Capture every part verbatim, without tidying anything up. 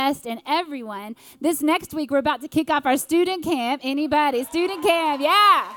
and everyone. This next week, we're about to kick off our student camp. Anybody? Student camp, yeah.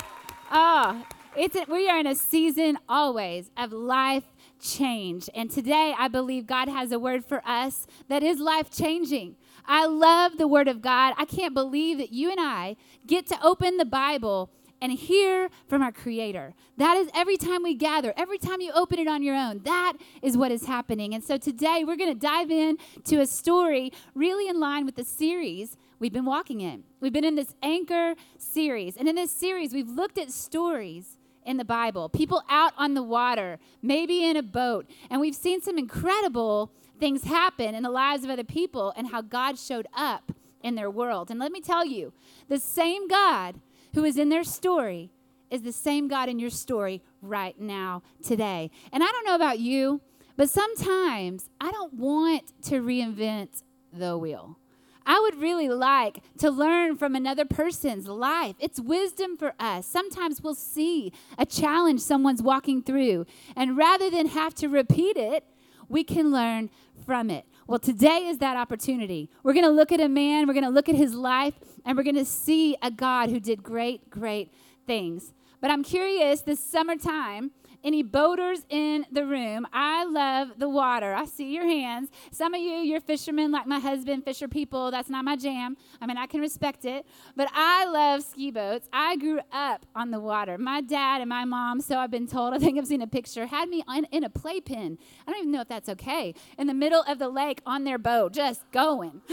Oh, it's a, we are in a season always of life change. And today, I believe God has a word for us that is life-changing. I love the word of God. I can't believe that you and I get to open the Bible and hear from our Creator. That is every time we gather, every time you open it on your own, that is what is happening. And so today we're going to dive in to a story really in line with the series we've been walking in. We've been in this Anchor series. And in this series, we've looked at stories in the Bible, people out on the water, maybe in a boat. And we've seen some incredible things happen in the lives of other people and how God showed up in their world. And let me tell you, the same God who is in their story is the same God in your story right now, today. And I don't know about you, but sometimes I don't want to reinvent the wheel. I would really like to learn from another person's life. It's wisdom for us. Sometimes we'll see a challenge someone's walking through, and rather than have to repeat it, we can learn from it. Well, today is that opportunity. We're going to look at a man, we're going to look at his life, and we're going to see a God who did great, great things. But I'm curious, this summertime, any boaters in the room? I love the water. I see your hands. Some of you, you're fishermen like my husband, fisher people. That's not my jam. I mean, I can respect it. But I love ski boats. I grew up on the water. My dad and my mom, so I've been told, I think I've seen a picture, had me on, in a playpen. I don't even know if that's okay. In the middle of the lake on their boat, just going.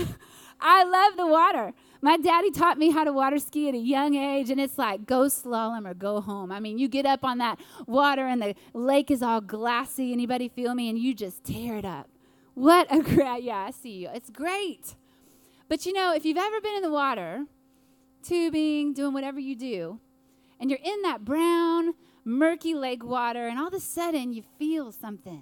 I love the water. My daddy taught me how to water ski at a young age, and it's like go slalom or go home. I mean, you get up on that water, and the lake is all glassy. Anybody feel me? And you just tear it up. What a great, yeah, I see you. It's great. But, you know, if you've ever been in the water, tubing, doing whatever you do, and you're in that brown, murky lake water, and all of a sudden you feel something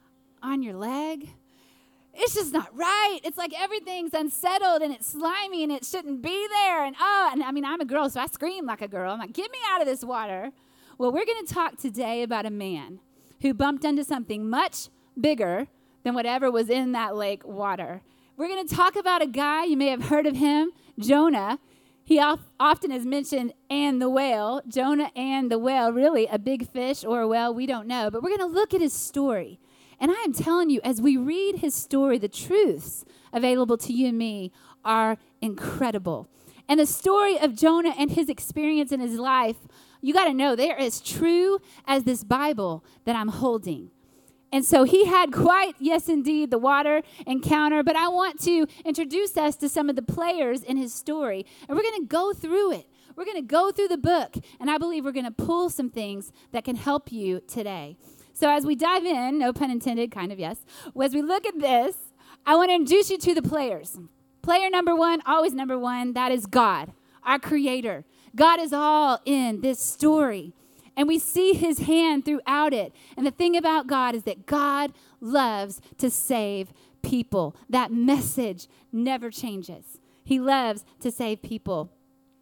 on your leg, it's just not right. It's like everything's unsettled and it's slimy and it shouldn't be there. And oh, and I mean, I'm a girl, so I scream like a girl. I'm like, get me out of this water. Well, we're going to talk today about a man who bumped into something much bigger than whatever was in that lake water. We're going to talk about a guy, you may have heard of him, Jonah. He often is mentioned, and the whale. Jonah and the whale, really a big fish or a whale, we don't know. But we're going to look at his story. And I am telling you, as we read his story, the truths available to you and me are incredible. And the story of Jonah and his experience in his life, you got to know, they're as true as this Bible that I'm holding. And so he had quite, yes, indeed, the water encounter. But I want to introduce us to some of the players in his story. And we're going to go through it. We're going to go through the book. And I believe we're going to pull some things that can help you today. So as we dive in, no pun intended, kind of yes, as we look at this, I want to introduce you to the players. Player number one, always number one, that is God, our Creator. God is all in this story, and we see his hand throughout it. And the thing about God is that God loves to save people. That message never changes. He loves to save people.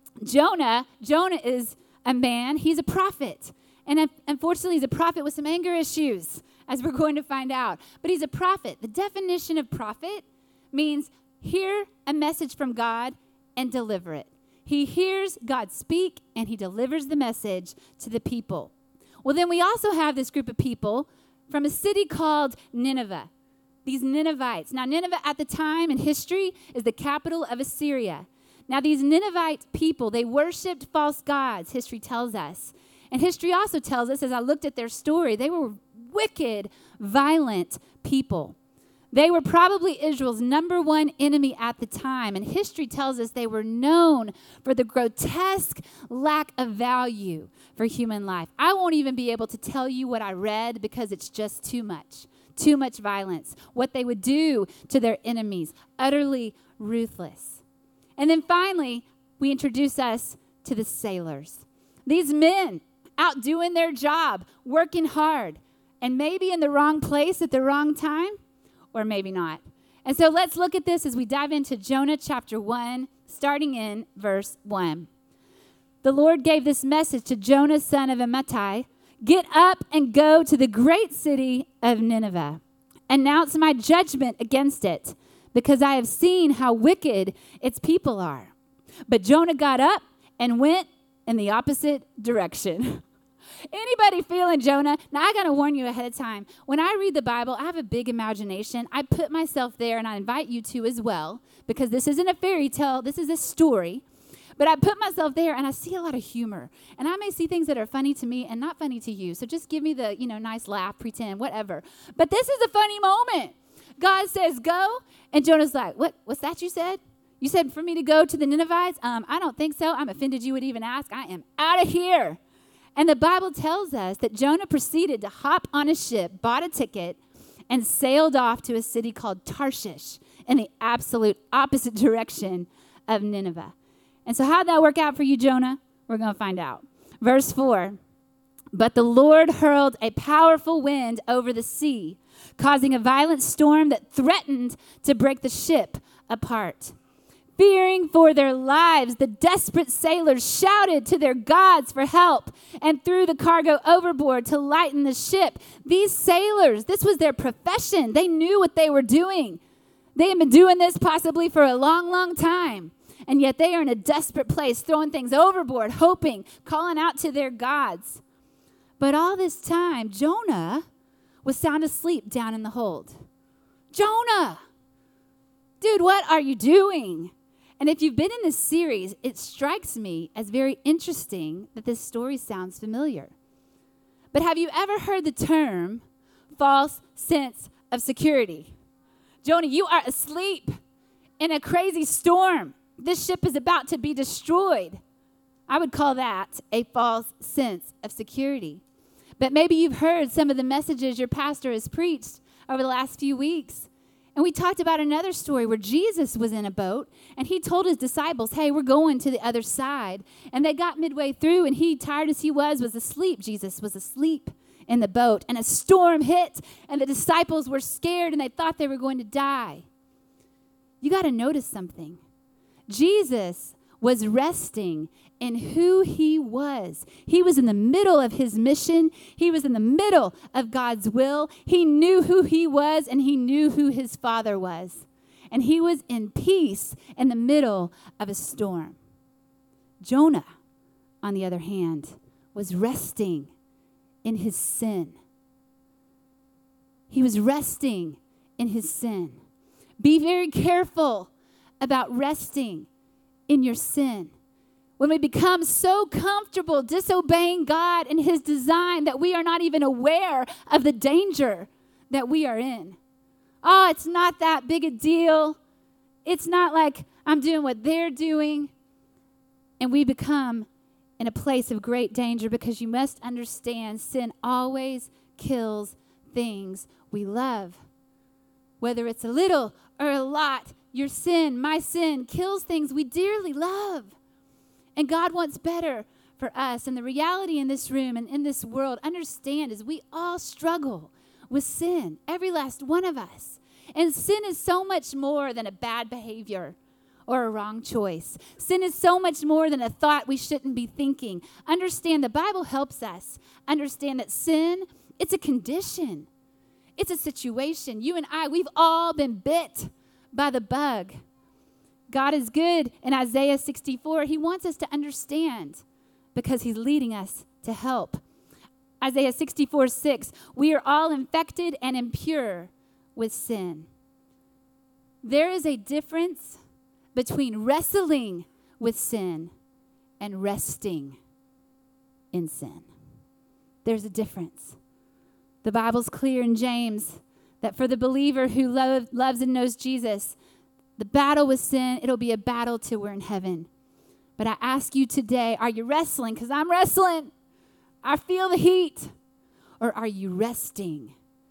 Jonah, Jonah is a man, he's a prophet. And unfortunately, he's a prophet with some anger issues, as we're going to find out. But he's a prophet. The definition of prophet means hear a message from God and deliver it. He hears God speak, and he delivers the message to the people. Well, then we also have this group of people from a city called Nineveh. These Ninevites. Now, Nineveh at the time in history is the capital of Assyria. Now, these Ninevite people, they worshipped false gods, history tells us. And history also tells us, as I looked at their story, they were wicked, violent people. They were probably Israel's number one enemy at the time. And history tells us they were known for the grotesque lack of value for human life. I won't even be able to tell you what I read because it's just too much. Too much violence. What they would do to their enemies. Utterly ruthless. And then finally, we introduce us to the sailors. These men out doing their job, working hard, and maybe in the wrong place at the wrong time, or maybe not. And so let's look at this as we dive into Jonah chapter one, starting in verse one. The Lord gave this message to Jonah, son of Amittai, get up and go to the great city of Nineveh. Announce my judgment against it, because I have seen how wicked its people are. But Jonah got up and went in the opposite direction. Anybody feeling Jonah? Now, I got to warn you ahead of time. When I read the Bible, I have a big imagination. I put myself there, and I invite you to as well, because this isn't a fairy tale. This is a story. But I put myself there, and I see a lot of humor. And I may see things that are funny to me and not funny to you. So just give me the, you know, nice laugh, pretend, whatever. But this is a funny moment. God says, go. And Jonah's like, what? What's that you said? You said for me to go to the Ninevites? Um, I don't think so. I'm offended you would even ask. I am out of here. And the Bible tells us that Jonah proceeded to hop on a ship, bought a ticket, and sailed off to a city called Tarshish in the absolute opposite direction of Nineveh. And so how'd that work out for you, Jonah? We're going to find out. Verse four, but the Lord hurled a powerful wind over the sea, causing a violent storm that threatened to break the ship apart. Fearing for their lives, the desperate sailors shouted to their gods for help and threw the cargo overboard to lighten the ship. These sailors, this was their profession. They knew what they were doing. They had been doing this possibly for a long, long time. And yet they are in a desperate place, throwing things overboard, hoping, calling out to their gods. But all this time, Jonah was sound asleep down in the hold. Jonah, dude, what are you doing? And if you've been in this series, it strikes me as very interesting that this story sounds familiar. But have you ever heard the term false sense of security? Jonah, you are asleep in a crazy storm. This ship is about to be destroyed. I would call that a false sense of security. But maybe you've heard some of the messages your pastor has preached over the last few weeks. And we talked about another story where Jesus was in a boat, and he told his disciples, hey, we're going to the other side. And they got midway through, and he, tired as he was, was asleep. Jesus was asleep in the boat, and a storm hit, and the disciples were scared, and they thought they were going to die. You got to notice something. Jesus was resting in who he was. He was in the middle of his mission. He was in the middle of God's will. He knew who he was, and he knew who his Father was. And he was in peace in the middle of a storm. Jonah, on the other hand, was resting in his sin. He was resting in his sin. Be very careful about resting in your sin. When we become so comfortable disobeying God and his design that we are not even aware of the danger that we are in. Oh, it's not that big a deal. It's not like I'm doing what they're doing. And we become in a place of great danger, because you must understand sin always kills things we love. Whether it's a little or a lot, your sin, my sin, kills things we dearly love. And God wants better for us. And the reality in this room and in this world, understand, is we all struggle with sin, every last one of us. And sin is so much more than a bad behavior or a wrong choice. Sin is so much more than a thought we shouldn't be thinking. Understand, the Bible helps us understand that sin, it's a condition. It's a situation. You and I, we've all been bit by the bug. God is good. In Isaiah sixty-four, he wants us to understand because he's leading us to help. Isaiah sixty-four six, we are all infected and impure with sin. There is a difference between wrestling with sin and resting in sin. There's a difference. The Bible's clear in James that for the believer who love, loves and knows Jesus, the battle with sin, it'll be a battle till we're in heaven. But I ask you today, are you wrestling? Because I'm wrestling. I feel the heat. Or are you resting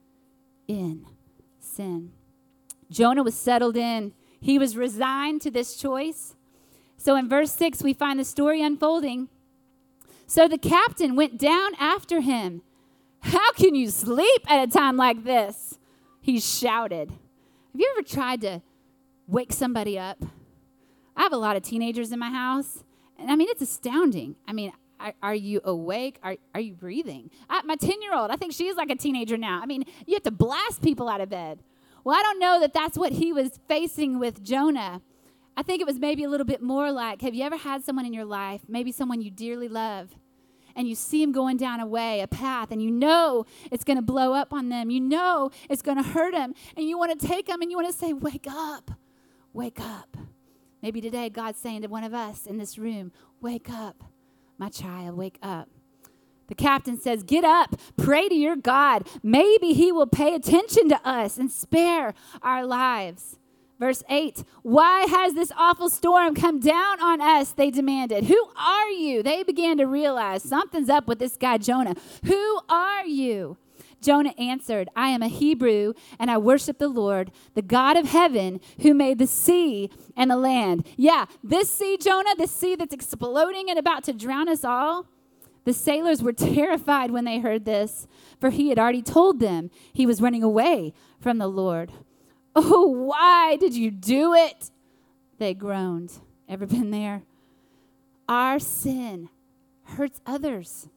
in sin? Jonah was settled in. He was resigned to this choice. So in verse six, we find the story unfolding. So the captain went down after him. How can you sleep at a time like this? He shouted. Have you ever tried to wake somebody up? I have a lot of teenagers in my house, and I mean, it's astounding. I mean, are, are you awake? Are, are you breathing? I, my ten-year-old, I think she's like a teenager now. I mean, you have to blast people out of bed. Well, I don't know that that's what he was facing with Jonah. I think it was maybe a little bit more like, have you ever had someone in your life, maybe someone you dearly love, and you see him going down a way, a path, and you know it's going to blow up on them. You know it's going to hurt them, and you want to take them, and you want to say, wake up, wake up. Maybe today God's saying to one of us in this room, wake up, my child, wake up. The captain says, get up, pray to your God. Maybe he will pay attention to us and spare our lives. Verse eight, why has this awful storm come down on us? They demanded. Who are you? They began to realize something's up with this guy, Jonah. Who are you? Jonah answered, I am a Hebrew, and I worship the Lord, the God of heaven, who made the sea and the land. Yeah, this sea, Jonah, this sea that's exploding and about to drown us all. The sailors were terrified when they heard this, for he had already told them he was running away from the Lord. Oh, why did you do it? They groaned. Ever been there? Our sin hurts others.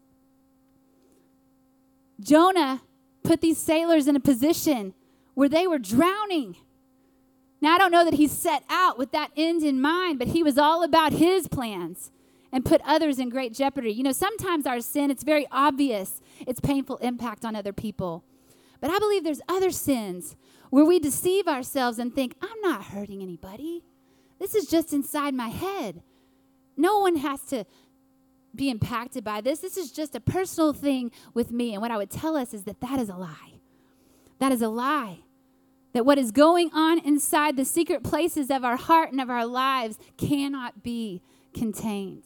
Jonah put these sailors in a position where they were drowning. Now, I don't know that he set out with that end in mind, but he was all about his plans and put others in great jeopardy. You know, sometimes our sin, it's very obvious its painful impact on other people. But I believe there's other sins where we deceive ourselves and think, I'm not hurting anybody. This is just inside my head. No one has to be impacted by this. This is just a personal thing with me. And what I would tell us is that that is a lie. That is a lie. That what is going on inside the secret places of our heart and of our lives cannot be contained.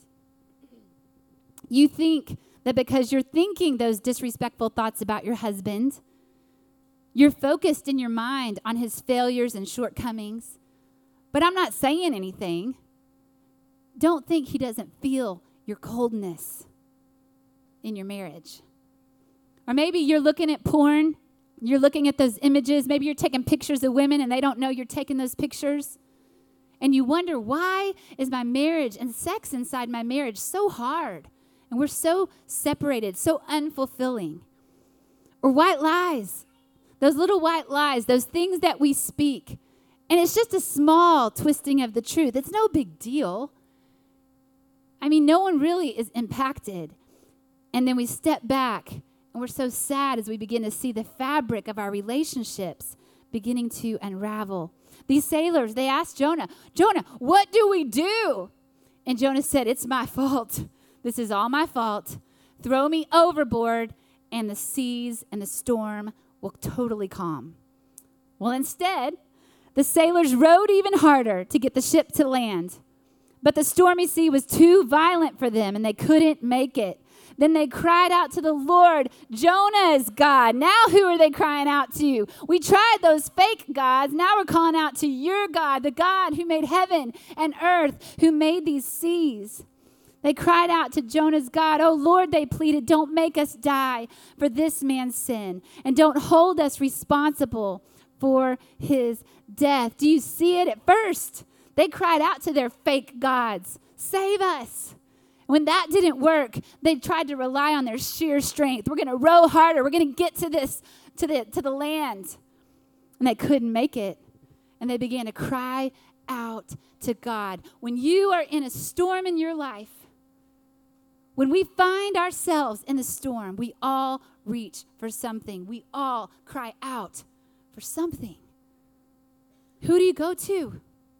You think that because you're thinking those disrespectful thoughts about your husband, you're focused in your mind on his failures and shortcomings. But I'm not saying anything. Don't think he doesn't feel your coldness in your marriage. Or maybe you're looking at porn. You're looking at those images. Maybe you're taking pictures of women and they don't know you're taking those pictures. And you wonder, why is my marriage and sex inside my marriage so hard? And we're so separated, so unfulfilling. Or white lies. Those little white lies, those things that we speak. And it's just a small twisting of the truth. It's no big deal. I mean, no one really is impacted. And then we step back, and we're so sad as we begin to see the fabric of our relationships beginning to unravel. These sailors, they asked Jonah, Jonah, what do we do? And Jonah said, it's my fault. This is all my fault. Throw me overboard, and the seas and the storm will totally calm. Well, instead, the sailors rowed even harder to get the ship to land. But the stormy sea was too violent for them, and they couldn't make it. Then they cried out to the Lord, Jonah is God. Now who are they crying out to? We tried those fake gods. Now we're calling out to your God, the God who made heaven and earth, who made these seas. They cried out to Jonah's God. Oh, Lord, they pleaded, don't make us die for this man's sin, and don't hold us responsible for his death. Do you see it? At first, they cried out to their fake gods, save us. When that didn't work, they tried to rely on their sheer strength. We're going to row harder. We're going to get to this, to the, to the land. And they couldn't make it. And they began to cry out to God. When you are in a storm in your life, when we find ourselves in the storm, we all reach for something. We all cry out for something. Who do you go to?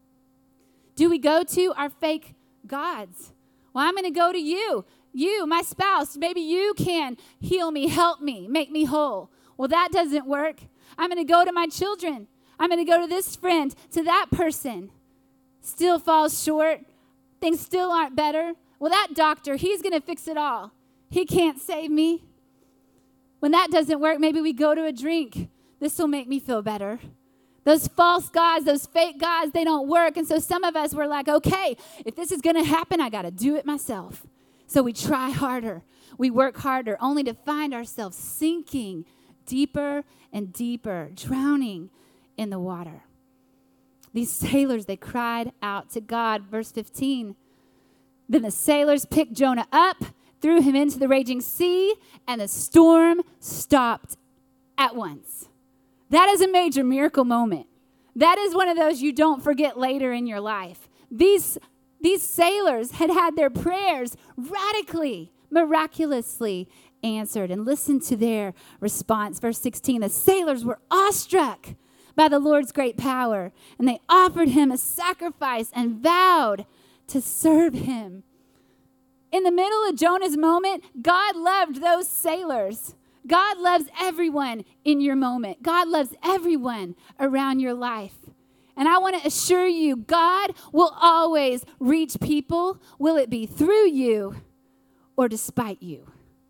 Do we go to our fake gods? Well, I'm going to go to you. You, my spouse. Maybe you can heal me, help me, make me whole. Well, that doesn't work. I'm going to go to my children. I'm going to go to this friend, to that person. Still falls short. Things still aren't better. Well, that doctor, he's going to fix it all. He can't save me. When that doesn't work, maybe we go to a drink. This will make me feel better. Those false gods, those fake gods, they don't work. And so some of us were like, okay, if this is going to happen, I got to do it myself. So we try harder. We work harder, only to find ourselves sinking deeper and deeper, drowning in the water. These sailors, they cried out to God. Verse fifteen, then the sailors picked Jonah up, threw him into the raging sea, and the storm stopped at once. That is a major miracle moment. That is one of those you don't forget later in your life. These, these sailors had had their prayers radically, miraculously answered. And listen to their response. Verse sixteen, the sailors were awestruck by the Lord's great power, and they offered him a sacrifice and vowed to serve him. In the middle of Jonah's moment, God loved those sailors. God loves everyone in your moment. God loves everyone around your life. And I want to assure you, God will always reach people, will it be through you or despite you?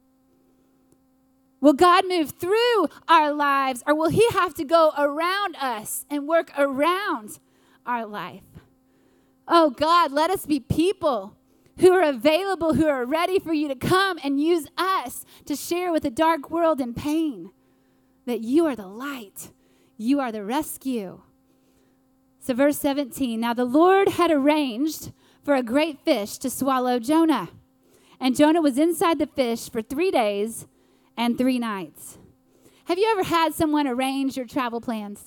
Will God move through our lives, or will he have to go around us and work around our life? Oh, God, let us be people who are available, who are ready for you to come and use us to share with a dark world in pain that you are the light, you are the rescue. So verse seventeen, now the Lord had arranged for a great fish to swallow Jonah, and Jonah was inside the fish for three days and three nights. Have you ever had someone arrange your travel plans?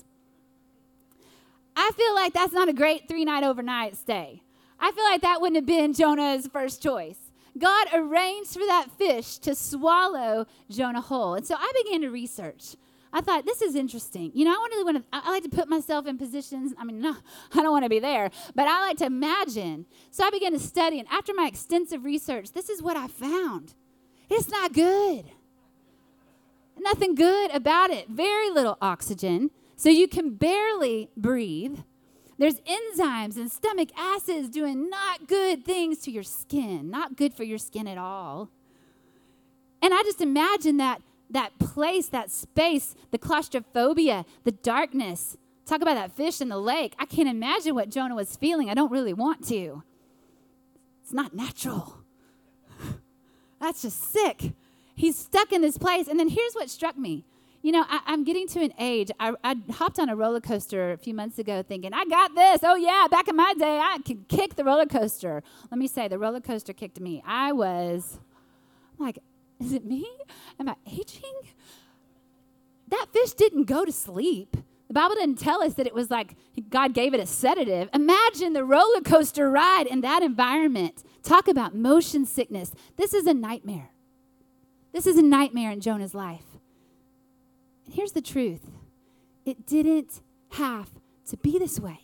I feel like that's not a great three-night overnight stay. I feel like that wouldn't have been Jonah's first choice. God arranged for that fish to swallow Jonah whole. And so I began to research. I thought, this is interesting. You know, I really want to, I like to put myself in positions. I mean, no, I don't want to be there, but I like to imagine. So I began to study, and after my extensive research, this is what I found. It's not good. Nothing good about it. Very little oxygen, so you can barely breathe. There's enzymes and stomach acids doing not good things to your skin, not good for your skin at all. And I just imagine that that place, that space, the claustrophobia, the darkness. Talk about that fish in the lake. I can't imagine what Jonah was feeling. I don't really want to. It's not natural. That's just sick. He's stuck in this place. And then here's what struck me. You know, I, I'm getting to an age. I, I hopped on a roller coaster a few months ago thinking, I got this. Oh, yeah, back in my day, I could kick the roller coaster. Let me say, the roller coaster kicked me. I was like, is it me? Am I aging? That fish didn't go to sleep. The Bible didn't tell us that it was like God gave it a sedative. Imagine the roller coaster ride in that environment. Talk about motion sickness. This is a nightmare. This is a nightmare in Jonah's life. And here's the truth. It didn't have to be this way.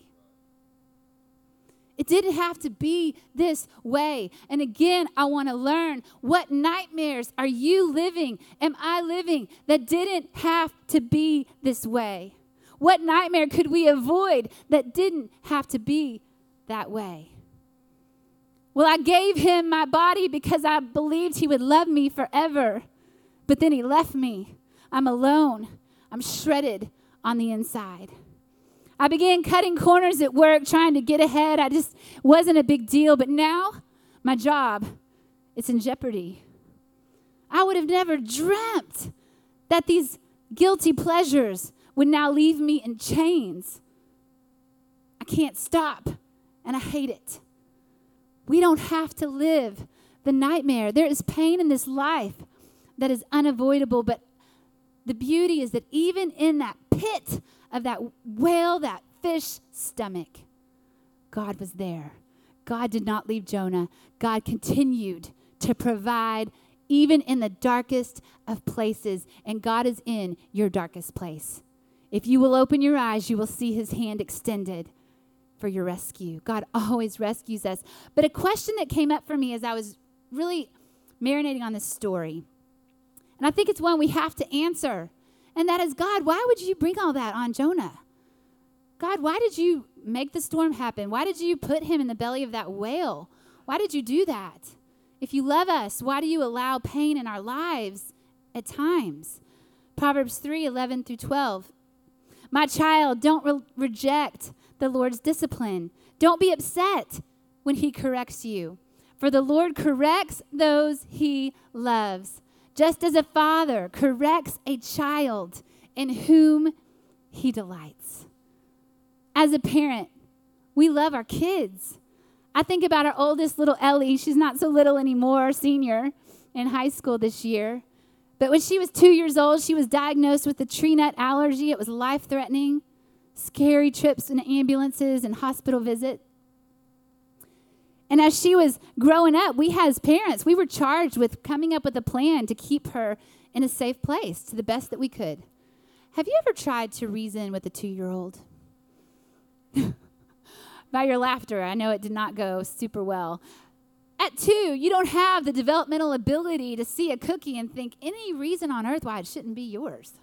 It didn't have to be this way. And again, I want to learn, what nightmares are you living? Am I living that didn't have to be this way? What nightmare could we avoid that didn't have to be that way? Well, I gave him my body because I believed he would love me forever. But then he left me. I'm alone. I'm shredded on the inside. I began cutting corners at work, trying to get ahead. I just wasn't a big deal. But now, my job, it's in jeopardy. I would have never dreamt that these guilty pleasures would now leave me in chains. I can't stop, and I hate it. We don't have to live the nightmare. There is pain in this life that is unavoidable, but the beauty is that even in that pit of that whale, that fish stomach, God was there. God did not leave Jonah. God continued to provide even in the darkest of places, and God is in your darkest place. If you will open your eyes, you will see his hand extended for your rescue. God always rescues us. But a question that came up for me as I was really marinating on this story, and I think it's one we have to answer, and that is, God, why would you bring all that on Jonah? God, why did you make the storm happen? Why did you put him in the belly of that whale? Why did you do that? If you love us, why do you allow pain in our lives at times? Proverbs three, eleven through twelve. My child, don't re- reject the Lord's discipline. Don't be upset when he corrects you, for the Lord corrects those he loves, just as a father corrects a child in whom he delights. As a parent, we love our kids. I think about our oldest little Ellie. She's not so little anymore, senior in high school this year. But when she was two years old, she was diagnosed with a tree nut allergy. It was life-threatening, scary trips in ambulances and hospital visits. And as she was growing up, we as parents, we were charged with coming up with a plan to keep her in a safe place to the best that we could. Have you ever tried to reason with a two-year-old? By your laughter, I know it did not go super well. At two, you don't have the developmental ability to see a cookie and think any reason on earth why it shouldn't be yours.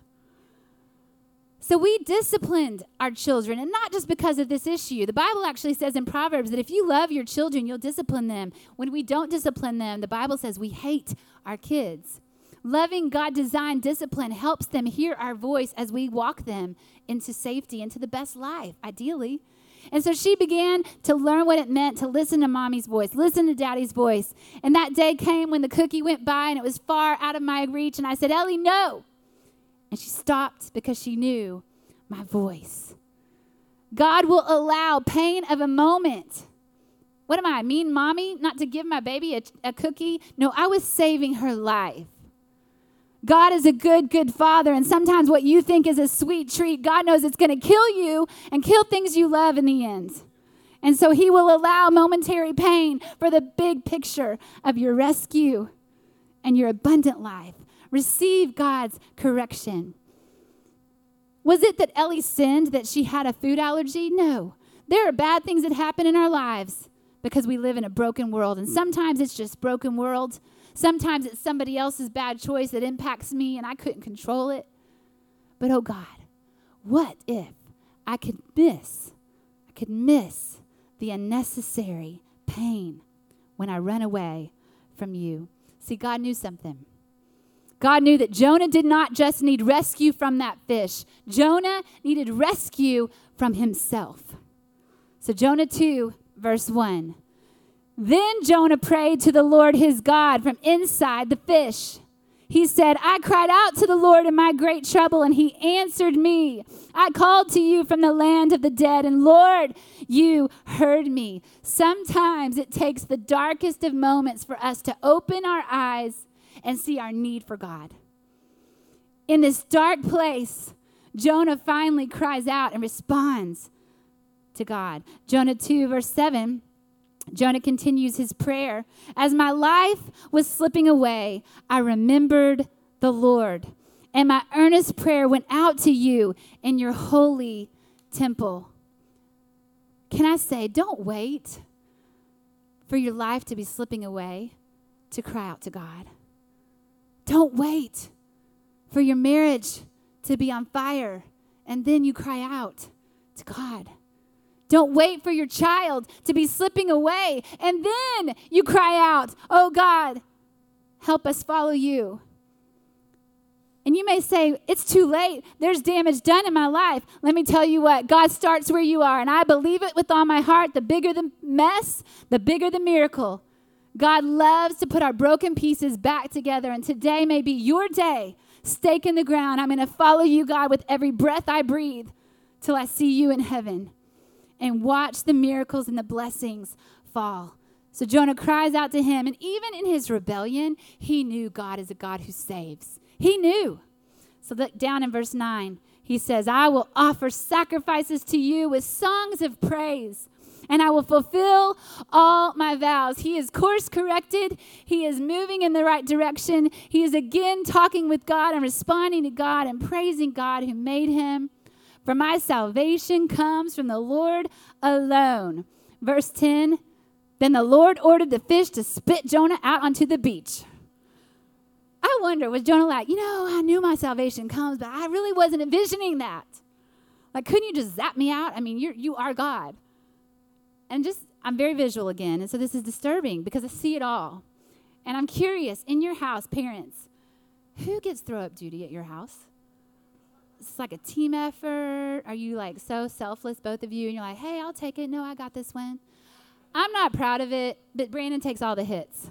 So we disciplined our children, and not just because of this issue. The Bible actually says in Proverbs that if you love your children, you'll discipline them. When we don't discipline them, the Bible says we hate our kids. Loving God-designed discipline helps them hear our voice as we walk them into safety, into the best life, ideally. And so she began to learn what it meant to listen to mommy's voice, listen to daddy's voice. And that day came when the cookie went by and it was far out of my reach. And I said, Ellie, no. And she stopped because she knew my voice. God will allow pain of a moment. What am I, mean mommy, not to give my baby a, a cookie? No, I was saving her life. God is a good, good father, and sometimes what you think is a sweet treat, God knows it's going to kill you and kill things you love in the end. And so he will allow momentary pain for the big picture of your rescue and your abundant life. Receive God's correction. Was it that Ellie sinned, that she had a food allergy? No. There are bad things that happen in our lives because we live in a broken world, and sometimes it's just broken world. Sometimes it's somebody else's bad choice that impacts me and I couldn't control it. But oh God, what if I could miss, I could miss the unnecessary pain when I run away from you? See, God knew something. God knew that Jonah did not just need rescue from that fish. Jonah needed rescue from himself. So Jonah two, verse one. Then Jonah prayed to the Lord his God from inside the fish. He said, I cried out to the Lord in my great trouble, and he answered me. I called to you from the land of the dead, and Lord, you heard me. Sometimes it takes the darkest of moments for us to open our eyes and see our need for God. In this dark place, Jonah finally cries out and responds to God. Jonah two, verse seven. Jonah continues his prayer. As my life was slipping away, I remembered the Lord, and my earnest prayer went out to you in your holy temple. Can I say, don't wait for your life to be slipping away to cry out to God. Don't wait for your marriage to be on fire and then you cry out to God. Don't wait for your child to be slipping away and then you cry out, oh God, help us follow you. And you may say, it's too late. There's damage done in my life. Let me tell you what, God starts where you are, and I believe it with all my heart. The bigger the mess, the bigger the miracle. God loves to put our broken pieces back together, and today may be your day. Stake in the ground. I'm going to follow you, God, with every breath I breathe till I see you in heaven. And watch the miracles and the blessings fall. So Jonah cries out to him, and even in his rebellion, he knew God is a God who saves. He knew. So look down in verse nine. He says, I will offer sacrifices to you with songs of praise, and I will fulfill all my vows. He is course corrected. He is moving in the right direction. He is again talking with God and responding to God and praising God who made him. For my salvation comes from the Lord alone. Verse ten, then the Lord ordered the fish to spit Jonah out onto the beach. I wonder, was Jonah like, you know, I knew my salvation comes, but I really wasn't envisioning that. Like, couldn't you just zap me out? I mean, you're, you are God. And just, I'm very visual again, and so this is disturbing because I see it all. And I'm curious, in your house, parents, who gets throw-up duty at your house? It's like a team effort. Are you like so selfless, both of you, and you're like, hey, I'll take it. No, I got this one. I'm not proud of it, but Brandon takes all the hits.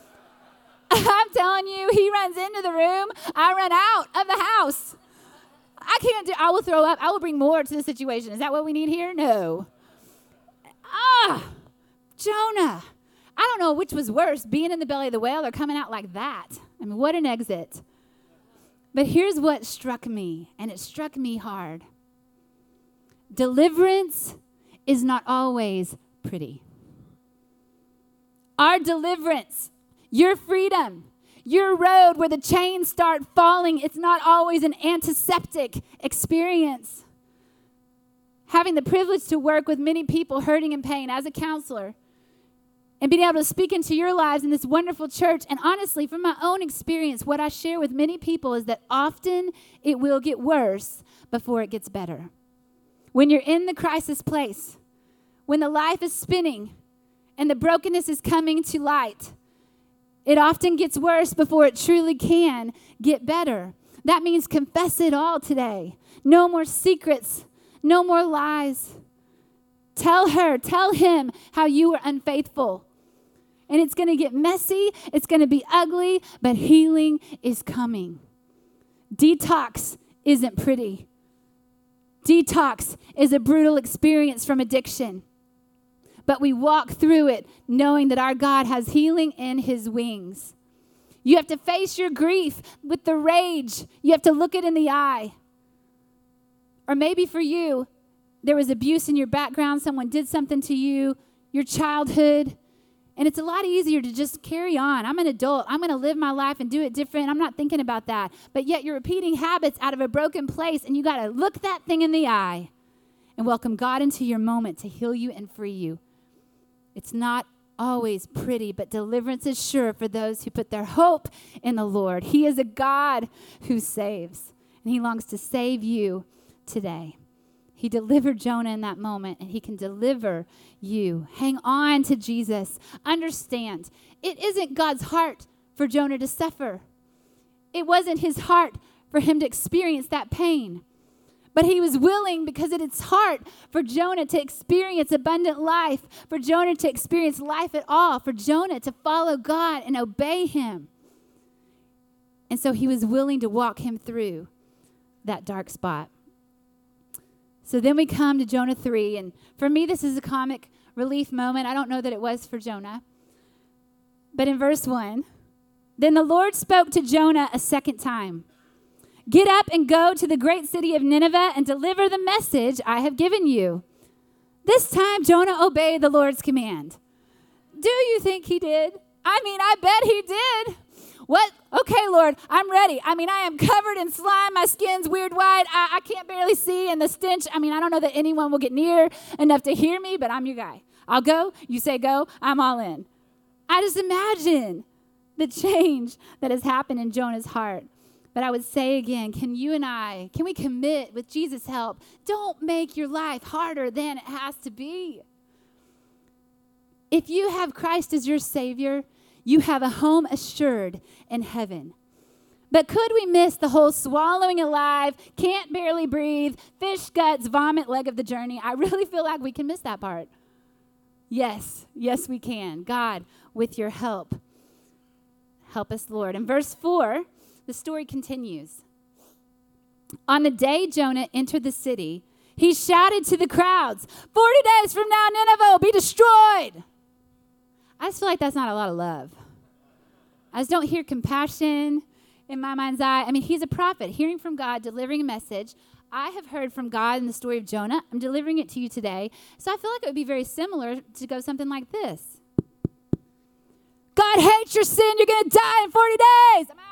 I'm telling you, he runs into the room. I run out of the house. I can't do, I will throw up. I will bring more to the situation. Is that what we need here? No. Ah, Jonah. I don't know which was worse, being in the belly of the whale or coming out like that. I mean, what an exit. But here's what struck me, and it struck me hard. Deliverance is not always pretty. Our deliverance, your freedom, your road where the chains start falling, it's not always an antiseptic experience. Having the privilege to work with many people hurting and pain as a counselor and being able to speak into your lives in this wonderful church, and honestly, from my own experience, what I share with many people is that often it will get worse before it gets better. When you're in the crisis place, when the life is spinning and the brokenness is coming to light, it often gets worse before it truly can get better. That means confess it all today. No more secrets. No more lies. Tell her, tell him how you were unfaithful. And it's going to get messy. It's going to be ugly, but healing is coming. Detox isn't pretty. Detox is a brutal experience from addiction. But we walk through it knowing that our God has healing in his wings. You have to face your grief with the rage. You have to look it in the eye. Or maybe for you, there was abuse in your background. Someone did something to you, your childhood. And it's a lot easier to just carry on. I'm an adult. I'm going to live my life and do it different. I'm not thinking about that. But yet you're repeating habits out of a broken place, and you got to look that thing in the eye and welcome God into your moment to heal you and free you. It's not always pretty, but deliverance is sure for those who put their hope in the Lord. He is a God who saves, and he longs to save you today. He delivered Jonah in that moment, and he can deliver you. Hang on to Jesus. Understand, it isn't God's heart for Jonah to suffer. It wasn't his heart for him to experience that pain. But he was willing because it is heart for Jonah to experience abundant life, for Jonah to experience life at all, for Jonah to follow God and obey him. And so he was willing to walk him through that dark spot. So then we come to Jonah three, and for me this is a comic relief moment. I don't know that it was for Jonah. But in verse one, then the Lord spoke to Jonah a second time. Get up and go to the great city of Nineveh and deliver the message I have given you. This time Jonah obeyed the Lord's command. Do you think he did? I mean, I bet he did. What? Okay, Lord, I'm ready. I mean, I am covered in slime. My skin's weird white. I, I can't barely see. And the stench, I mean, I don't know that anyone will get near enough to hear me, but I'm your guy. I'll go. You say go. I'm all in. I just imagine the change that has happened in Jonah's heart. But I would say again, can you and I, can we commit with Jesus' help? Don't make your life harder than it has to be. If you have Christ as your Savior, you have a home assured in heaven. But could we miss the whole swallowing alive, can't barely breathe, fish guts, vomit leg of the journey? I really feel like we can miss that part. Yes, yes we can. God, with your help, help us, Lord. In verse four, the story continues. On the day Jonah entered the city, he shouted to the crowds, forty days from now, Nineveh will be destroyed. I just feel like that's not a lot of love. I just don't hear compassion in my mind's eye. I mean, he's a prophet, hearing from God, delivering a message. I have heard from God in the story of Jonah. I'm delivering it to you today. So I feel like it would be very similar to go something like this. God hates your sin. You're going to die in forty days. I'm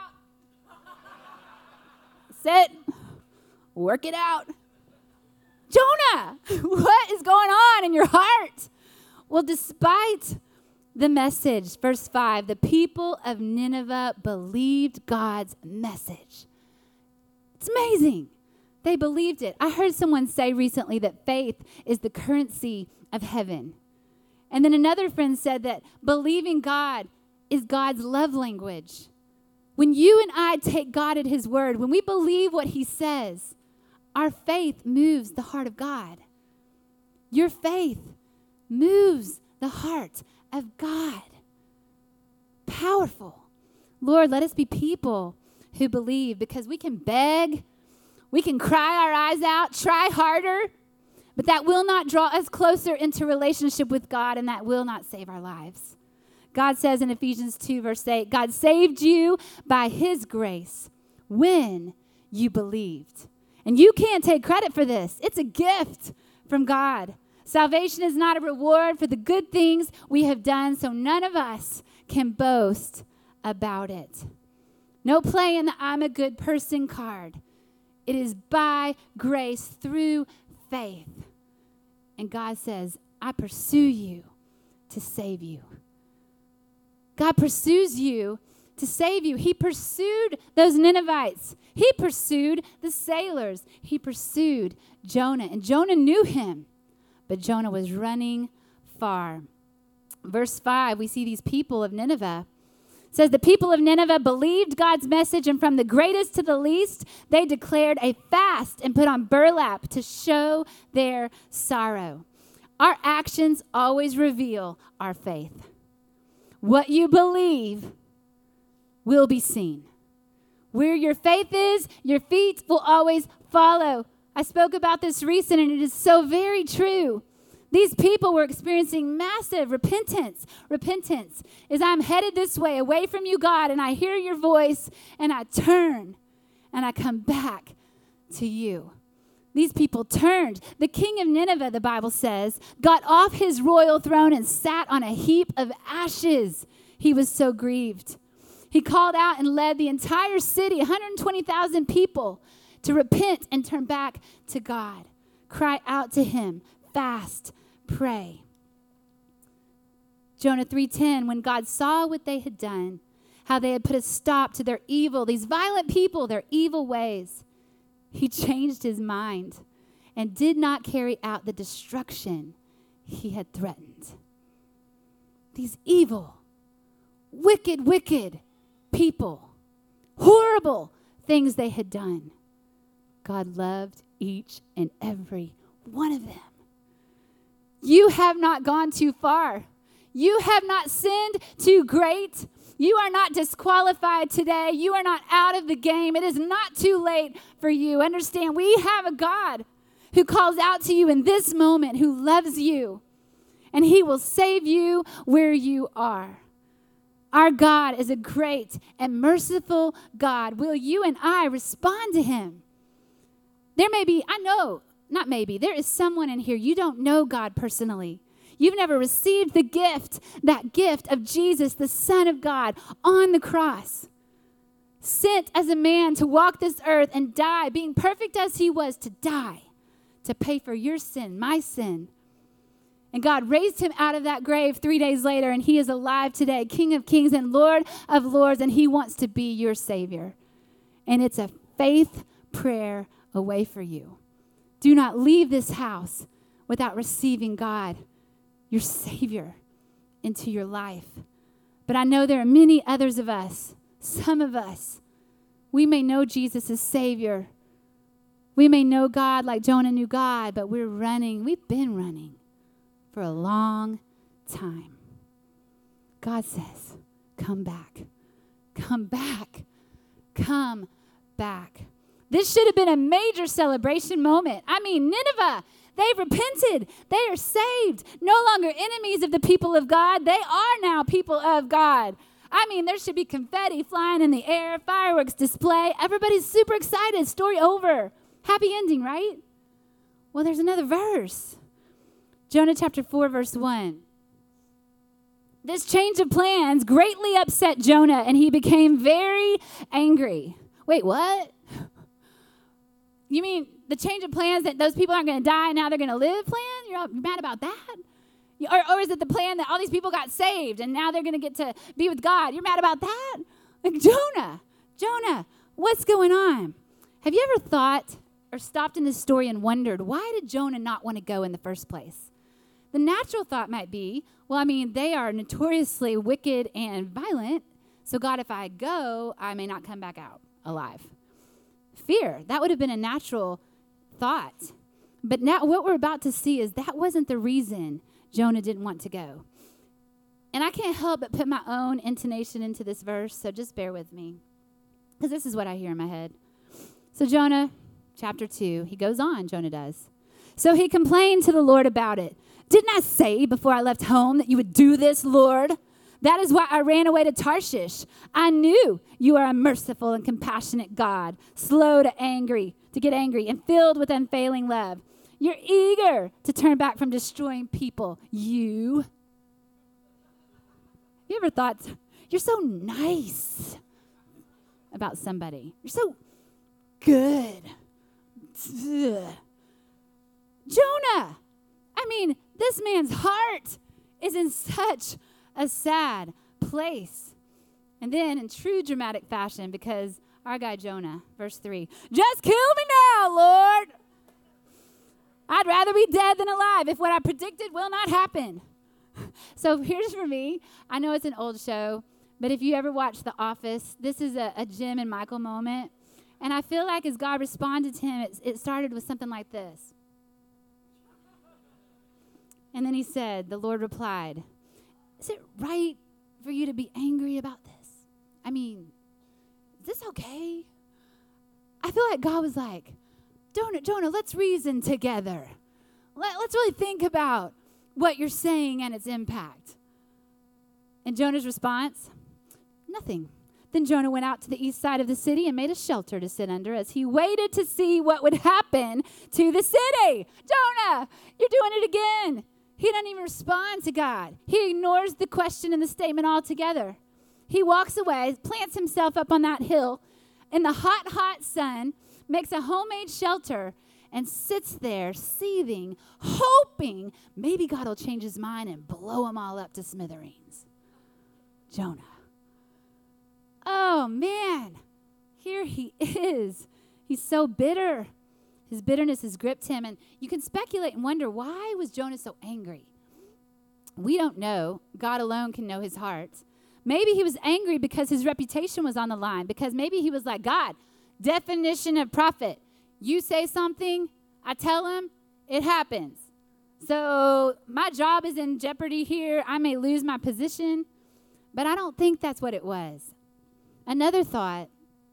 out. Sit. Work it out. Jonah, what is going on in your heart? Well, despite the message, verse five, the people of Nineveh believed God's message. It's amazing. They believed it. I heard someone say recently that faith is the currency of heaven. And then another friend said that believing God is God's love language. When you and I take God at his word, when we believe what he says, our faith moves the heart of God. Your faith moves the heart of God. Powerful. Lord, let us be people who believe, because we can beg, we can cry our eyes out, try harder, but that will not draw us closer into relationship with God, and that will not save our lives. God says in Ephesians two, verse eight, God saved you by his grace when you believed. And you can't take credit for this. It's a gift from God. Salvation is not a reward for the good things we have done, so none of us can boast about it. No playing the I'm a good person card. It is by grace through faith. And God says, I pursue you to save you. God pursues you to save you. He pursued those Ninevites. He pursued the sailors. He pursued Jonah. And Jonah knew him, but Jonah was running far. Verse five, we see these people of Nineveh. It says, the people of Nineveh believed God's message, and from the greatest to the least, they declared a fast and put on burlap to show their sorrow. Our actions always reveal our faith. What you believe will be seen. Where your faith is, your feet will always follow. I spoke about this recently, and it is so very true. These people were experiencing massive repentance. Repentance is I'm headed this way, away from you, God, and I hear your voice, and I turn, and I come back to you. These people turned. The king of Nineveh, the Bible says, got off his royal throne and sat on a heap of ashes. He was so grieved. He called out and led the entire city, one hundred twenty thousand people, to repent and turn back to God. Cry out to him, fast, pray. Jonah three ten, when God saw what they had done, how they had put a stop to their evil, these violent people, their evil ways, he changed his mind and did not carry out the destruction he had threatened. These evil, wicked, wicked people, horrible things they had done. God loved each and every one of them. You have not gone too far. You have not sinned too great. You are not disqualified today. You are not out of the game. It is not too late for you. Understand, we have a God who calls out to you in this moment, who loves you, and he will save you where you are. Our God is a great and merciful God. Will you and I respond to him? There may be, I know, not maybe, there is someone in here, you don't know God personally. You've never received the gift, that gift of Jesus, the Son of God, on the cross. Sent as a man to walk this earth and die, being perfect as he was, to die, to pay for your sin, my sin. And God raised him out of that grave three days later, and he is alive today, King of kings and Lord of lords, and he wants to be your Savior. And it's a faith prayer away for you. Do not leave this house without receiving God, your Savior, into your life. But I know there are many others of us, some of us, we may know Jesus as Savior. We may know God like Jonah knew God, but we're running, we've been running for a long time. God says, come back, come back, come back. This should have been a major celebration moment. I mean, Nineveh, they've repented. They are saved. No longer enemies of the people of God. They are now people of God. I mean, there should be confetti flying in the air, fireworks display. Everybody's super excited. Story over. Happy ending, right? Well, there's another verse. Jonah chapter four, verse one. This change of plans greatly upset Jonah, and he became very angry. Wait, what? You mean the change of plans that those people aren't going to die and now they're going to live plan? You're all mad about that? Or, or is it the plan that all these people got saved and now they're going to get to be with God? You're mad about that? Like, Jonah, Jonah, what's going on? Have you ever thought or stopped in this story and wondered, why did Jonah not want to go in the first place? The natural thought might be, well, I mean, they are notoriously wicked and violent, so God, if I go, I may not come back out alive. Fear, that would have been a natural thought. But now what we're about to see is that wasn't the reason Jonah didn't want to go. And I can't help but put my own intonation into this verse, so just bear with me, because this is what I hear in my head. So Jonah, chapter two, he goes on, Jonah does. So he complained to the Lord about it. Didn't I say before I left home that you would do this, Lord? That is why I ran away to Tarshish. I knew you are a merciful and compassionate God, slow to angry, to get angry, and filled with unfailing love. You're eager to turn back from destroying people. You. You ever thought, you're so nice about somebody? You're so good. Ugh. Jonah. I mean, this man's heart is in such a sad place. And then in true dramatic fashion, because our guy Jonah, verse three, just kill me now, Lord. I'd rather be dead than alive if what I predicted will not happen. So here's for me. I know it's an old show, but if you ever watch The Office, this is a, a Jim and Michael moment. And I feel like as God responded to him, it, it started with something like this. And then he said, the Lord replied, is it right for you to be angry about this? I mean, is this okay? I feel like God was like, Jonah, Jonah, let's reason together. Let, let's really think about what you're saying and its impact. And Jonah's response, nothing. Then Jonah went out to the east side of the city and made a shelter to sit under as he waited to see what would happen to the city. Jonah, you're doing it again. He doesn't even respond to God. He ignores the question and the statement altogether. He walks away, plants himself up on that hill in the hot, hot sun, makes a homemade shelter, and sits there seething, hoping maybe God will change his mind and blow them all up to smithereens. Jonah. Oh, man. Here he is. He's so bitter. His bitterness has gripped him, and you can speculate and wonder, why was Jonah so angry? We don't know. God alone can know his heart. Maybe he was angry because his reputation was on the line, because maybe he was like, God, definition of prophet. You say something, I tell him, it happens. So my job is in jeopardy here. I may lose my position, but I don't think that's what it was. Another thought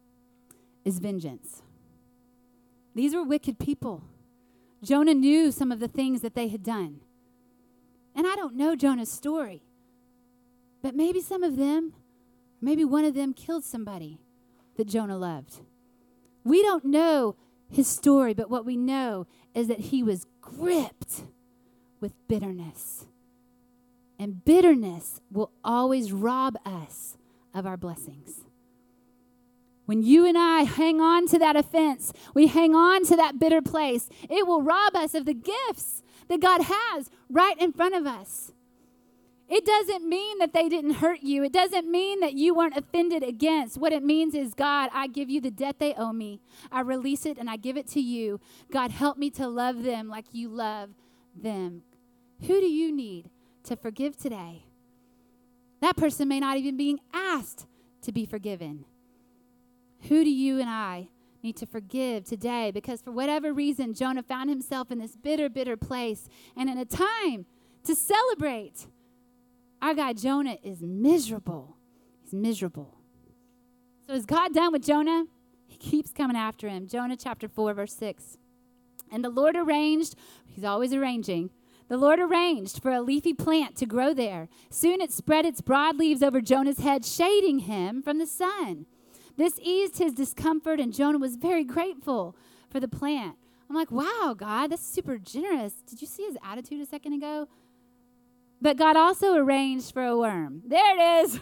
is vengeance. These were wicked people. Jonah knew some of the things that they had done. And I don't know Jonah's story, but maybe some of them, maybe one of them killed somebody that Jonah loved. We don't know his story, but what we know is that he was gripped with bitterness. And bitterness will always rob us of our blessings. When you and I hang on to that offense, we hang on to that bitter place, it will rob us of the gifts that God has right in front of us. It doesn't mean that they didn't hurt you. It doesn't mean that you weren't offended against. What it means is, God, I give you the debt they owe me. I release it and I give it to you. God, help me to love them like you love them. Who do you need to forgive today? That person may not even be asked to be forgiven. Who do you and I need to forgive today? Because for whatever reason, Jonah found himself in this bitter, bitter place. And in a time to celebrate, our guy Jonah is miserable. He's miserable. So is God done with Jonah? He keeps coming after him. Jonah chapter four, verse six. And the Lord arranged, he's always arranging, the Lord arranged for a leafy plant to grow there. Soon it spread its broad leaves over Jonah's head, shading him from the sun. This eased his discomfort, and Jonah was very grateful for the plant. I'm like, wow, God, that's super generous. Did you see his attitude a second ago? But God also arranged for a worm. There it is.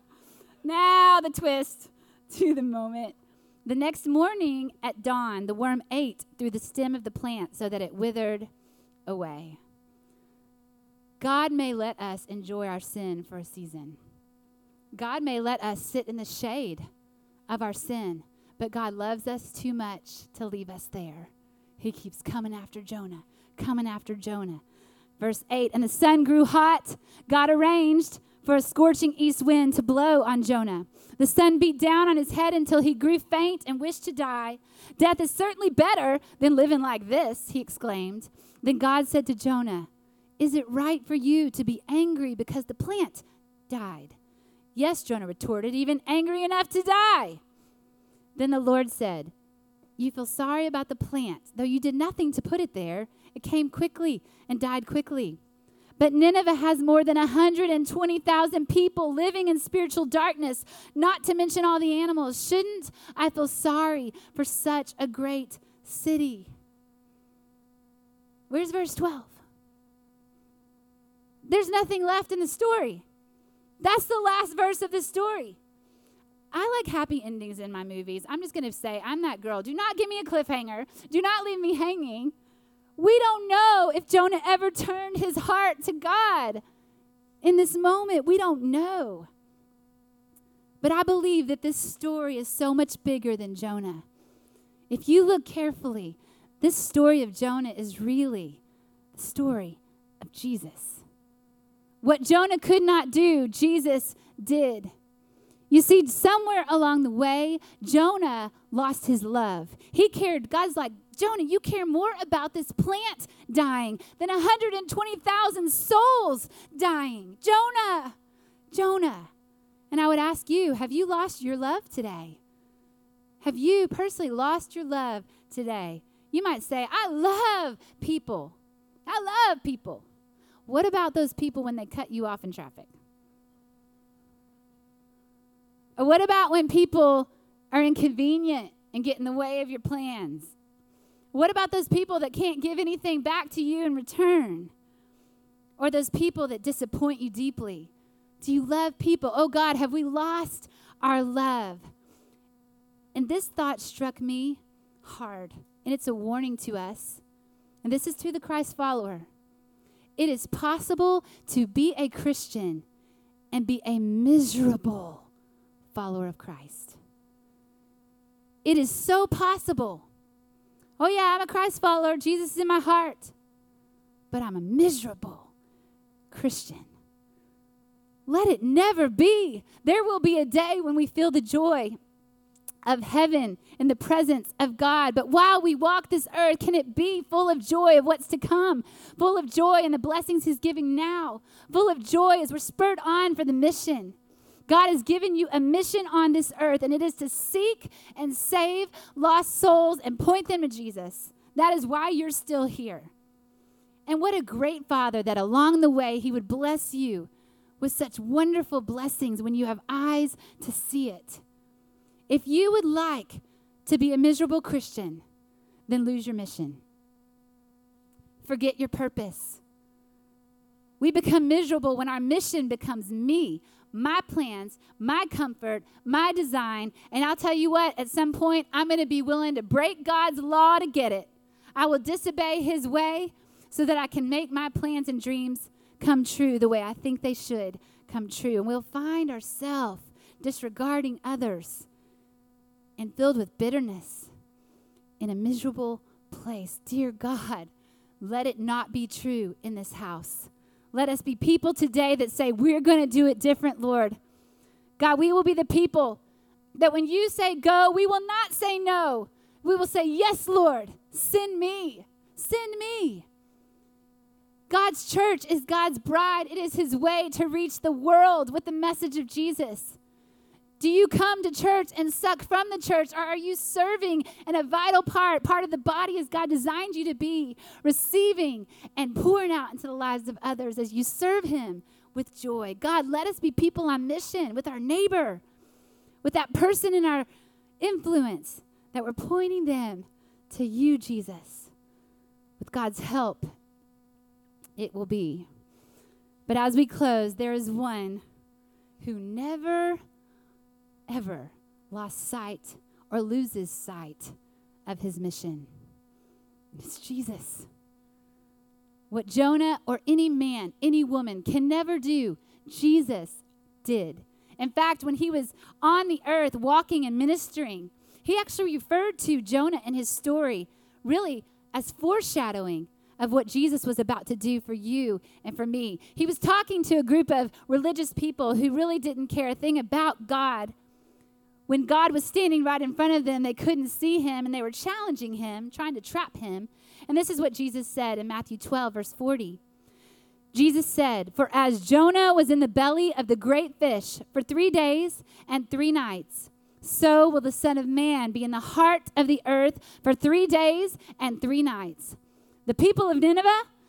Now the twist to the moment. The next morning at dawn, the worm ate through the stem of the plant so that it withered away. God may let us enjoy our sin for a season. God may let us sit in the shade of our sin, but God loves us too much to leave us there. He keeps coming after Jonah, coming after Jonah. Verse eight, and the sun grew hot. God arranged for a scorching east wind to blow on Jonah. The sun beat down on his head until he grew faint and wished to die. Death is certainly better than living like this, he exclaimed. Then God said to Jonah, is it right for you to be angry because the plant died? Yes, Jonah retorted, even angry enough to die. Then the Lord said, you feel sorry about the plant, though you did nothing to put it there. It came quickly and died quickly. But Nineveh has more than one hundred twenty thousand people living in spiritual darkness, not to mention all the animals. Shouldn't I feel sorry for such a great city? Where's verse twelve? There's nothing left in the story. That's the last verse of the story. I like happy endings in my movies. I'm just going to say, I'm that girl. Do not give me a cliffhanger. Do not leave me hanging. We don't know if Jonah ever turned his heart to God. In this moment, we don't know. But I believe that this story is so much bigger than Jonah. If you look carefully, this story of Jonah is really the story of Jesus. What Jonah could not do, Jesus did. You see, somewhere along the way, Jonah lost his love. He cared. God's like, Jonah, you care more about this plant dying than one hundred twenty thousand souls dying. Jonah, Jonah. And I would ask you, have you lost your love today? Have you personally lost your love today? You might say, I love people. I love people. What about those people when they cut you off in traffic? Or what about when people are inconvenient and get in the way of your plans? What about those people that can't give anything back to you in return? Or those people that disappoint you deeply? Do you love people? Oh God, have we lost our love? And this thought struck me hard, and it's a warning to us. And this is to the Christ follower. It is possible to be a Christian and be a miserable follower of Christ. It is so possible. Oh yeah, I'm a Christ follower. Jesus is in my heart. But I'm a miserable Christian. Let it never be. There will be a day when we feel the joy of heaven in the presence of God. But while we walk this earth, can it be full of joy of what's to come? Full of joy in the blessings he's giving now. Full of joy as we're spurred on for the mission. God has given you a mission on this earth, and it is to seek and save lost souls and point them to Jesus. That is why you're still here. And what a great Father that along the way he would bless you with such wonderful blessings when you have eyes to see it. If you would like to be a miserable Christian, then lose your mission. Forget your purpose. We become miserable when our mission becomes me, my plans, my comfort, my design. And I'll tell you what, at some point, I'm going to be willing to break God's law to get it. I will disobey his way so that I can make my plans and dreams come true the way I think they should come true. And we'll find ourselves disregarding others and filled with bitterness in a miserable place. Dear God, let it not be true in this house. Let us be people today that say, we're going to do it different, Lord. God, we will be the people that when you say go, we will not say no. We will say, yes, Lord, send me. Send me. God's church is God's bride. It is his way to reach the world with the message of Jesus. Do you come to church and suck from the church, or are you serving in a vital part, part of the body as God designed you to be, receiving and pouring out into the lives of others as you serve him with joy? God, let us be people on mission with our neighbor, with that person in our influence, that we're pointing them to you, Jesus. With God's help, it will be. But as we close, there is one who never ever lost sight or loses sight of his mission. It's Jesus. What Jonah or any man, any woman can never do, Jesus did. In fact, when he was on the earth walking and ministering, he actually referred to Jonah and his story really as foreshadowing of what Jesus was about to do for you and for me. He was talking to a group of religious people who really didn't care a thing about God. When God was standing right in front of them, they couldn't see him, and they were challenging him, trying to trap him. And this is what Jesus said in Matthew twelve, verse forty. Jesus said, "For as Jonah was in the belly of the great fish for three days and three nights, so will the Son of Man be in the heart of the earth for three days and three nights." The people of Nineveh,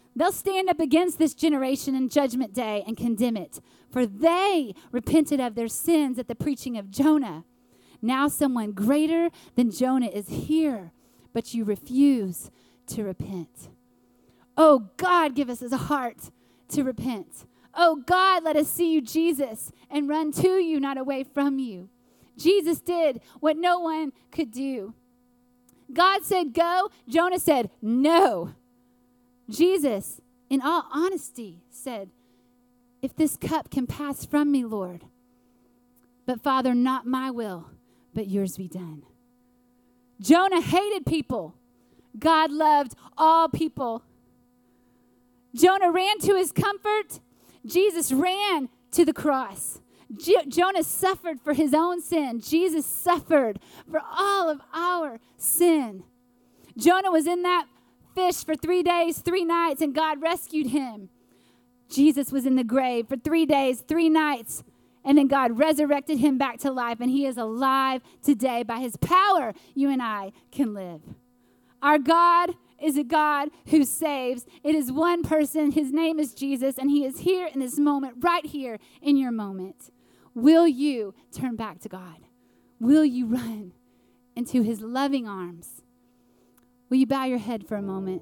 They'll stand up against this generation in judgment day and condemn it, for they repented of their sins at the preaching of Jonah. Now someone greater than Jonah is here, but you refuse to repent. Oh, God, give us a heart to repent. Oh, God, let us see you, Jesus, and run to you, not away from you. Jesus did what no one could do. God said, go. Jonah said, no. Jesus, in all honesty, said, if this cup can pass from me, Lord, but Father, not my will, but yours be done. Jonah hated people. God loved all people. Jonah ran to his comfort. Jesus ran to the cross. Jo- Jonah suffered for his own sin. Jesus suffered for all of our sin. Jonah was in that fish for three days, three nights, and God rescued him. Jesus was in the grave for three days, three nights, and then God resurrected him back to life, and he is alive today. By his power, you and I can live. Our God is a God who saves. It is one person. His name is Jesus, and he is here in this moment, right here in your moment. Will you turn back to God? Will you run into his loving arms? Will you bow your head for a moment?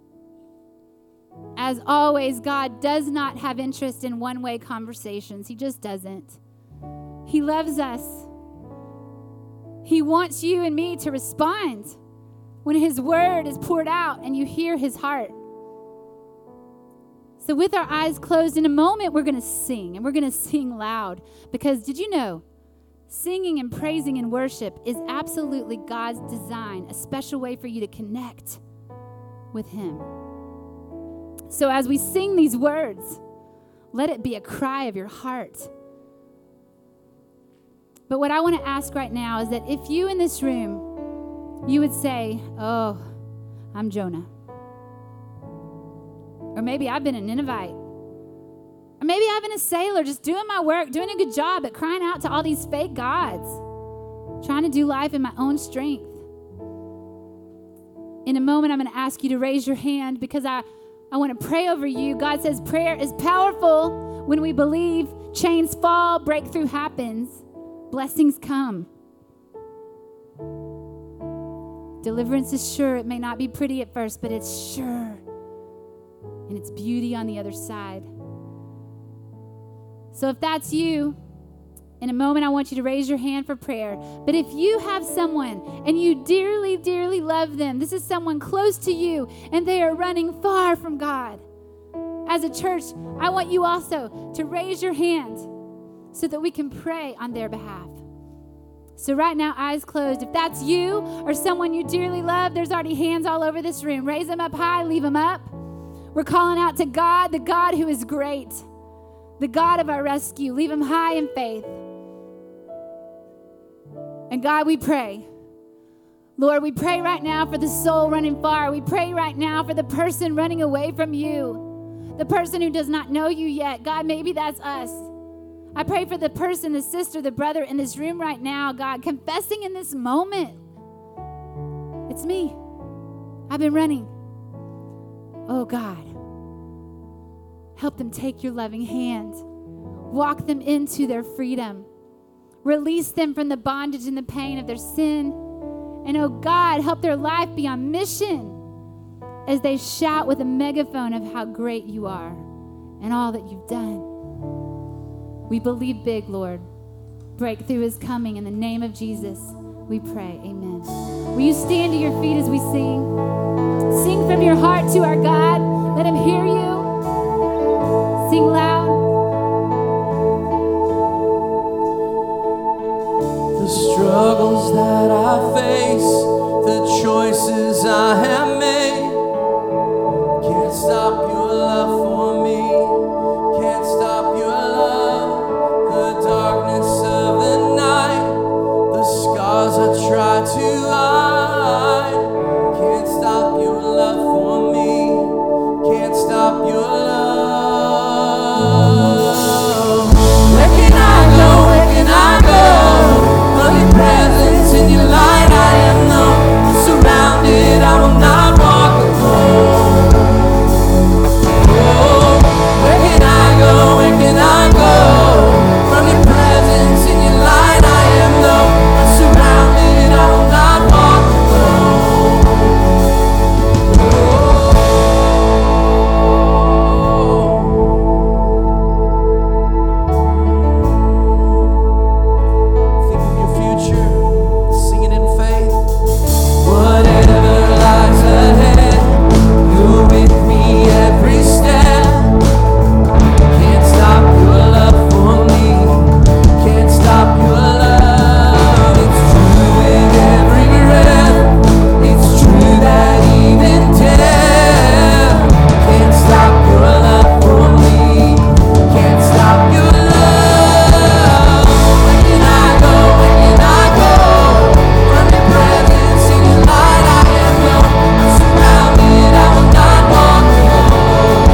As always, God does not have interest in one-way conversations. He just doesn't. He loves us. He wants you and me to respond when his word is poured out and you hear his heart. So with our eyes closed, in a moment, we're going to sing, and we're going to sing loud. Because did you know, singing and praising and worship is absolutely God's design, a special way for you to connect with him. So as we sing these words, let it be a cry of your heart. But what I want to ask right now is that if you in this room, you would say, oh, I'm Jonah. Or maybe I've been a Ninevite. Or maybe I've been a sailor just doing my work, doing a good job at crying out to all these fake gods, trying to do life in my own strength. In a moment, I'm going to ask you to raise your hand because I, I want to pray over you. God says prayer is powerful. When we believe, chains fall, breakthrough happens, blessings come. Deliverance is sure. It may not be pretty at first, but it's sure. And it's beauty on the other side. So if that's you, in a moment I want you to raise your hand for prayer. But if you have someone and you dearly, dearly love them, this is someone close to you and they are running far from God. As a church, I want you also to raise your hand so that we can pray on their behalf. So right now, eyes closed. If that's you or someone you dearly love, there's already hands all over this room. Raise them up high, leave them up. We're calling out to God, the God who is great, the God of our rescue. Leave them high in faith. And God, we pray. Lord, we pray right now for the soul running far. We pray right now for the person running away from you, the person who does not know you yet. God, maybe that's us. I pray for the person, the sister, the brother in this room right now, God, confessing in this moment. It's me. I've been running. Oh, God, help them take your loving hand. Walk them into their freedom. Release them from the bondage and the pain of their sin. And, oh, God, help their life be on mission as they shout with a megaphone of how great you are and all that you've done. We believe big, Lord. Breakthrough is coming. In the name of Jesus, we pray. Amen. Will you stand to your feet as we sing? Sing from your heart to our God. Let him hear you. Sing loud.